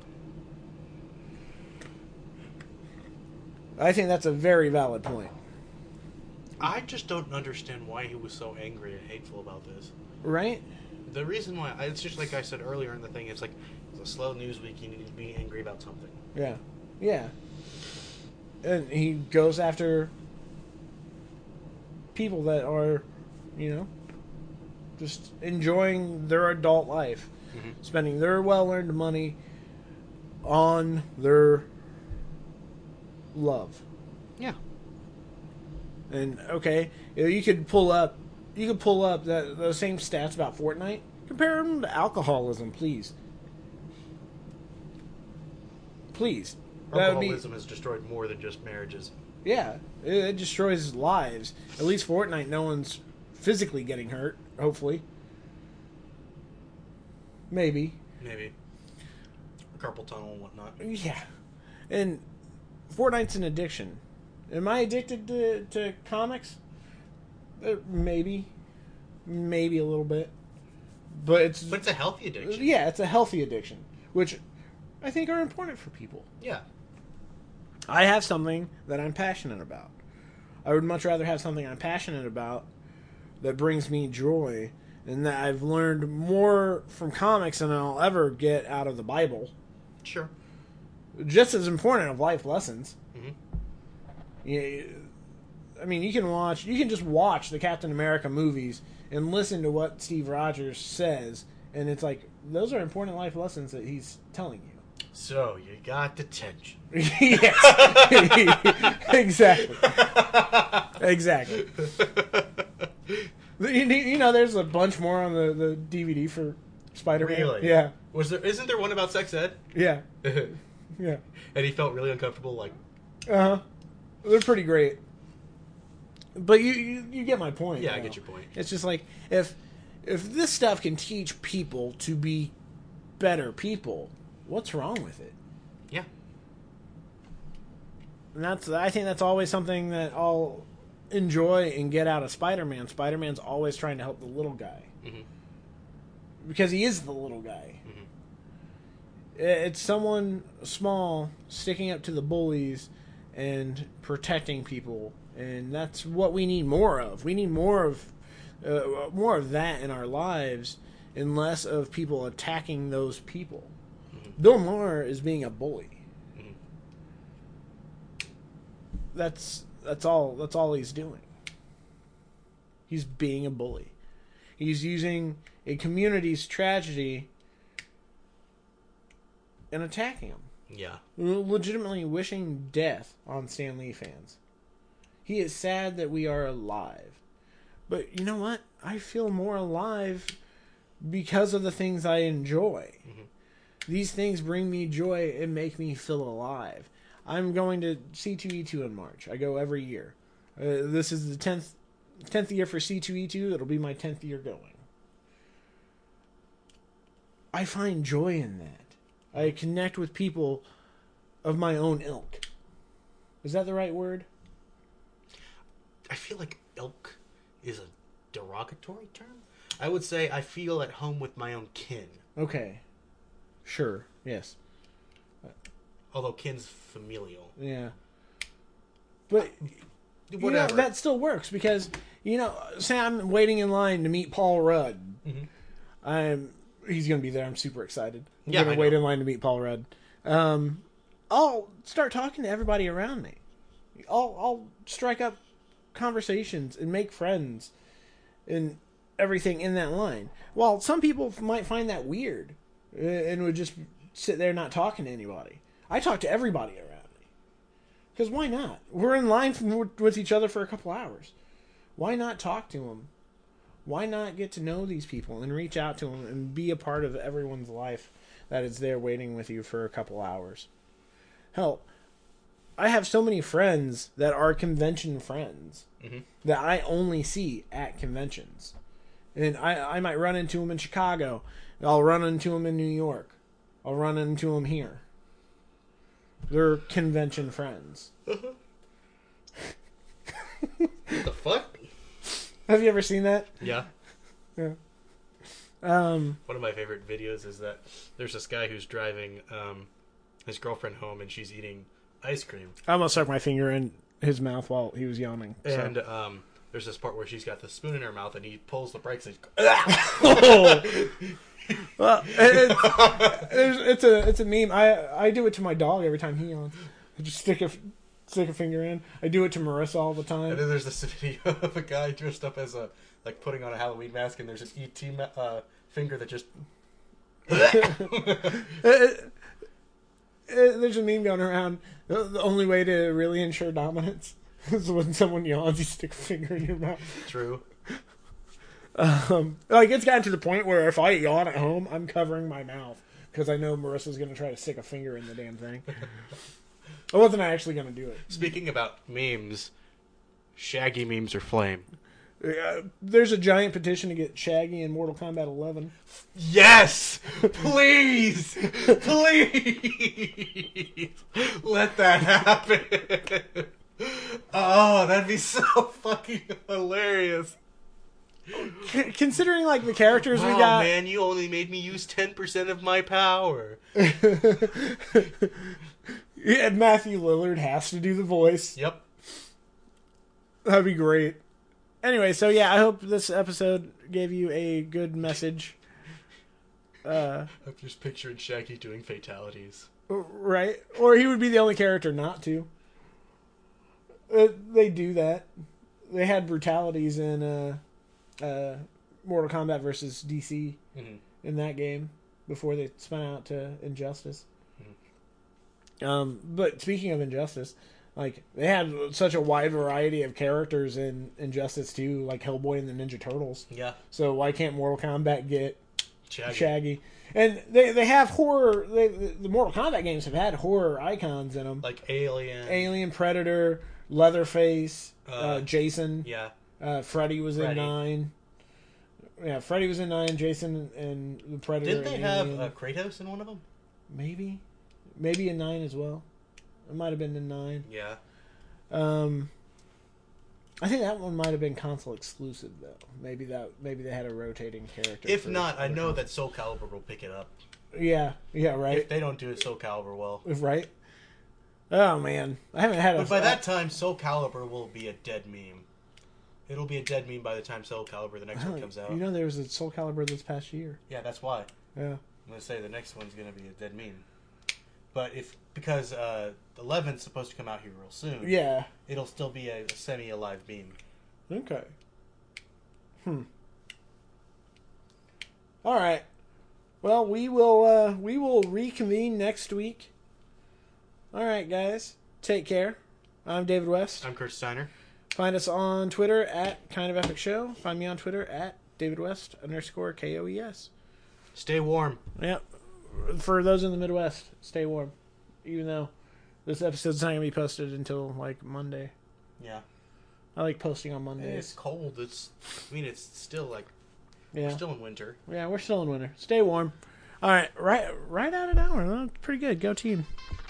I think that's a very valid point. I just don't understand why he was so angry and hateful about this. Right? The reason why, it's just like I said earlier in the thing, it's like, it's a slow news week, you need to be angry about something. Yeah. Yeah. And he goes after people that are, just enjoying their adult life. Mm-hmm. Spending their well-earned money on their love. Yeah. And okay, you could pull up those same stats about Fortnite. Compare them to alcoholism, please. Please. Alcoholism has destroyed more than just marriages. Yeah, it destroys lives. At least Fortnite, no one's physically getting hurt. Hopefully. Maybe. Carpal tunnel and whatnot. Yeah. And Fortnite's an addiction. Am I addicted to comics? Maybe. Maybe a little bit. But it's a healthy addiction. Yeah, it's a healthy addiction, which I think are important for people. Yeah. I have something that I'm passionate about. I would much rather have something I'm passionate about that brings me joy, and that I've learned more from comics than I'll ever get out of the Bible. Sure. Just as important of life lessons. Mm-hmm. Yeah, I mean, you can just watch the Captain America movies and listen to what Steve Rogers says, and it's like, those are important life lessons that he's telling you. So, you got detention. Yes. Exactly. Exactly. There's a bunch more on the DVD for Spider-Man. Really? Yeah. Isn't there one about sex ed? Yeah. Yeah. And he felt really uncomfortable, like... Uh-huh. They're pretty great. But you get my point. Yeah, I get your point. It's just like, if this stuff can teach people to be better people, what's wrong with it? Yeah. And I think that's always something that I'll enjoy and get out of Spider-Man. Spider-Man's always trying to help the little guy. Mm-hmm. Because he is the little guy. Mm-hmm. It's someone small sticking up to the bullies and protecting people, and that's what we need more of. We need more of that in our lives, and less of people attacking those people. Mm-hmm. Bill Maher is being a bully. Mm-hmm. That's all he's doing. He's being a bully. He's using a community's tragedy and attacking them. Yeah. Legitimately wishing death on Stan Lee fans. He is sad that we are alive. But you know what? I feel more alive because of the things I enjoy. Mm-hmm. These things bring me joy and make me feel alive. I'm going to C2E2 in March. I go every year. This is the 10th year for C2E2. It'll be my 10th year going. I find joy in that. I connect with people of my own ilk. Is that the right word? I feel like ilk is a derogatory term. I would say I feel at home with my own kin. Okay. Sure. Yes. Although kin's familial. Yeah. But whatever. That still works because, say I'm waiting in line to meet Paul Rudd. Mm-hmm. He's going to be there. I'm super excited. I'm going to wait in line to meet Paul Rudd. I'll start talking to everybody around me. I'll strike up conversations and make friends and everything in that line. While some people might find that weird and would just sit there not talking to anybody. I talk to everybody around me. Because why not? We're in line with each other for a couple hours. Why not talk to them? Why not get to know these people and reach out to them and be a part of everyone's life that is there waiting with you for a couple hours? Hell, I have so many friends that are convention friends that I only see at conventions. And I might run into them in Chicago. I'll run into them in New York. I'll run into them here. They're convention friends. What the fuck? Have you ever seen that? Yeah. Yeah. One of my favorite videos is that there's this guy who's driving his girlfriend home, and she's eating ice cream. I almost stuck my finger in his mouth while he was yawning. So. And there's this part where she's got the spoon in her mouth, and he pulls the brakes and Well, it's a meme. I do it to my dog every time he yawns. I just stick a finger in. I do it to Marissa all the time. And then there's this video of a guy dressed up as putting on a Halloween mask, and there's an ET finger that just. There's a meme going around. The only way to really ensure dominance is when someone yawns, you stick a finger in your mouth. True. Like, it's gotten to the point where if I yawn at home, I'm covering my mouth because I know Marissa's going to try to stick a finger in the damn thing. I wasn't actually going to do it. Speaking about memes, Shaggy memes are flame. There's a giant petition to get Shaggy in Mortal Kombat 11. Yes! Please! Please! Let that happen! Oh, that'd be so fucking hilarious. Considering, like, the characters we got... Oh, man, you only made me use 10% of my power. Yeah, Matthew Lillard has to do the voice. Yep. That'd be great. Anyway, so yeah, I hope this episode gave you a good message. I'm just picturing Shaggy doing fatalities. Right? Or he would be the only character not to. They do that. They had brutalities in Mortal Kombat versus DC in that game before they spun out to Injustice. But speaking of Injustice, like, they had such a wide variety of characters in Injustice 2, like Hellboy and the Ninja Turtles. Yeah. So why can't Mortal Kombat get Shaggy? And they have horror. The Mortal Kombat games have had horror icons in them, Like Alien, Predator, Leatherface, Jason. Yeah. Freddy was in 9. Yeah, Freddy was in 9. Jason and the Predator. Didn't they have Kratos in one of them? Maybe in 9 as well. It might have been in 9. Yeah. I think that one might have been console exclusive though. Maybe they had a rotating character. If not, I know that Soul Calibur will pick it up. Yeah, right. If they don't do Soul Calibur well. Right. Oh man, I haven't had. But by that time, Soul Calibur will be a dead meme. It'll be a dead meme by the time Soul Calibur, the next one, comes out. You know, there was a Soul Calibur this past year. Yeah, that's why. Yeah. I'm gonna say the next one's gonna be a dead meme. But because 11's supposed to come out here real soon. Yeah. It'll still be a semi-alive meme. Okay. All right. Well, we will reconvene next week. All right, guys. Take care. I'm David West. I'm Kurt Steiner. Find us on Twitter at Kind of Epic Show. Find me on Twitter at DavidWest_KOES. Stay warm. Yep. For those in the Midwest, stay warm. Even though this episode's not going to be posted until, like, Monday. Yeah. I like posting on Mondays. It's cold. It's still, like, Yeah. we're still in winter. Yeah, we're still in winter. Stay warm. All right, right out an hour. That's pretty good. Go team.